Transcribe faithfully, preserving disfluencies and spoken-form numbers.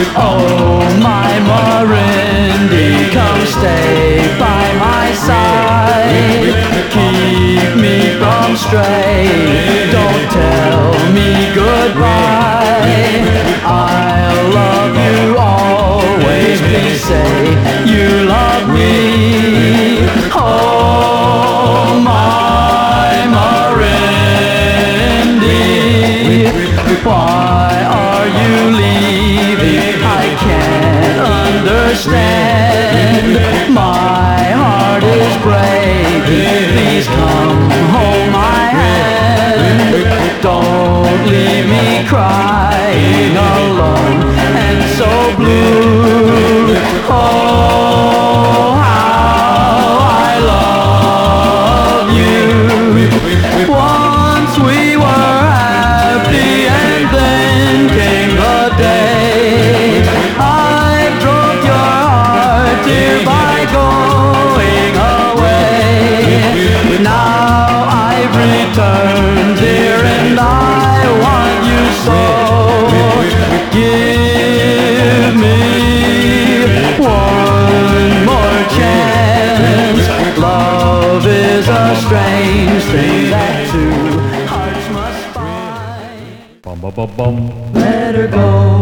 Oh, my Marindy, come stay by my side. Keep me from straying, don't tell me goodbye. I'll love you always, please say you love me. Oh, my Marindy, why are you leaving? I can't understand. My heart is breaking, please come hold my hand. Don't leave me crying alone and so blue. Oh, how I love you. Once we were happy and then came the day I broke your heart, dear, by going away. Now I've returned, dear, and I want you so. Give me one more chance. Love is a strange thing that two hearts must find. Bum, bum, bum, bum. Let her go.